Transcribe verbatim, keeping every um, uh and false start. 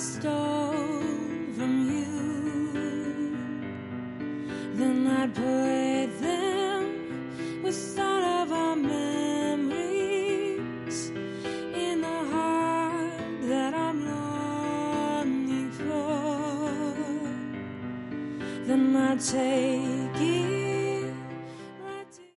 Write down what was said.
stole from you. Then I'd put them with all of our memories in the heart that I'm longing for. Then I'd take it